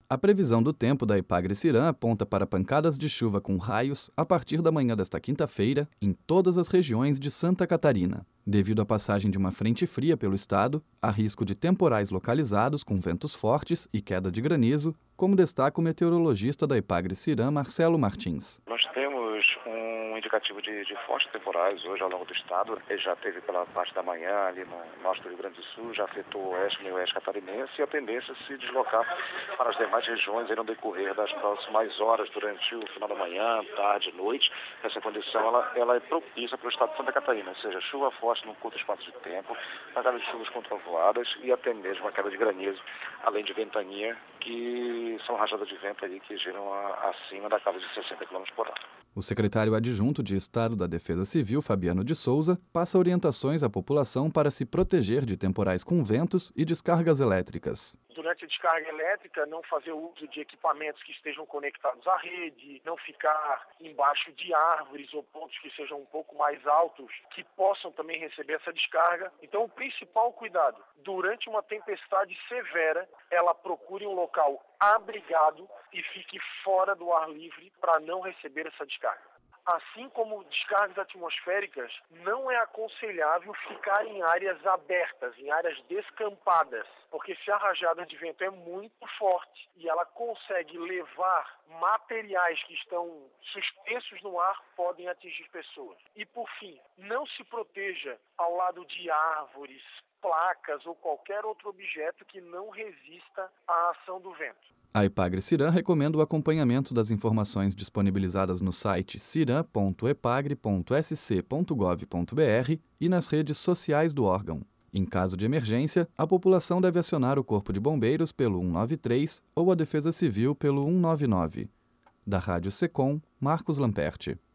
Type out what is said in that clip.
A previsão do tempo da Epagre-Cirã aponta para pancadas de chuva com raios a partir da manhã desta quinta-feira em todas as regiões de Santa Catarina. Devido à passagem de uma frente fria pelo estado, há risco de temporais localizados com ventos fortes e queda de granizo, como destaca o meteorologista da Epagre-Cirã, Marcelo Martins. Nós temos um indicativo de fortes temporais hoje ao longo do estado. Ele já teve pela parte da manhã ali no norte do Rio Grande do Sul, já afetou o oeste e o oeste catarinense e a tendência é se deslocar para as demais regiões no decorrer das próximas horas, durante o final da manhã, tarde, noite. Essa condição ela é propícia para o estado de Santa Catarina, ou seja, chuva forte num curto espaço de tempo, pancadas de chuvas com trovoadas e a tendência de uma queda de granizo, além de ventania, que são rajadas de vento aí que giram acima da casa de 60 km por hora. O secretário adjunto de Estado da Defesa Civil, Fabiano de Souza, passa orientações à população para se proteger de temporais com ventos e descargas elétricas. Durante a descarga elétrica, não fazer uso de equipamentos que estejam conectados à rede, não ficar embaixo de árvores ou pontos que sejam um pouco mais altos, que possam também receber essa descarga. Então, o principal cuidado, durante uma tempestade severa, ela procure um local abrigado e fique fora do ar livre para não receber essa descarga. Assim como descargas atmosféricas, não é aconselhável ficar em áreas abertas, em áreas descampadas, porque se a rajada de vento é muito forte e ela consegue levar materiais que estão suspensos no ar, podem atingir pessoas. E por fim, não se proteja ao lado de árvores, placas ou qualquer outro objeto que não resista à ação do vento. A Epagre-Cirã recomenda o acompanhamento das informações disponibilizadas no site ciran.epagre.sc.gov.br e nas redes sociais do órgão. Em caso de emergência, a população deve acionar o Corpo de Bombeiros pelo 193 ou a Defesa Civil pelo 199. Da Rádio Secom, Marcos Lamperti.